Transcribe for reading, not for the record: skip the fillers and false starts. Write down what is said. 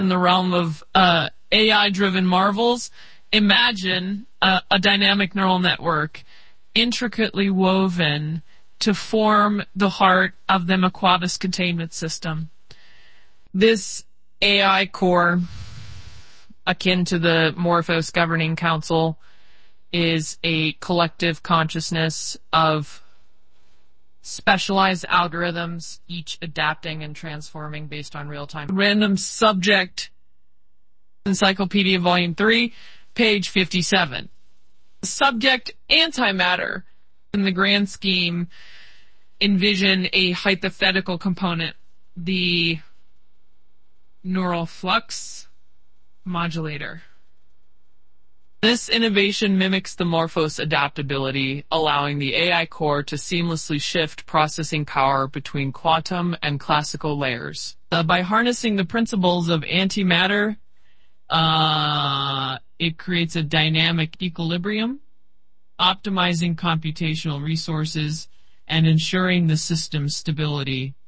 in the realm of AI-driven marvels, imagine a dynamic neural network intricately woven to form the heart of the McQuadis containment system. This AI core, akin to the Morphos Governing Council, is a collective consciousness of specialized algorithms, each adapting and transforming based on real-time. Random Subject Encyclopedia Volume 3, page 57. Subject antimatter, in the grand scheme, envision a hypothetical component, the neural flux modulator. This innovation mimics the Morphos adaptability, allowing the AI core to seamlessly shift processing power between quantum and classical layers. By harnessing the principles of antimatter, it creates a dynamic equilibrium, optimizing computational resources and ensuring the system's stability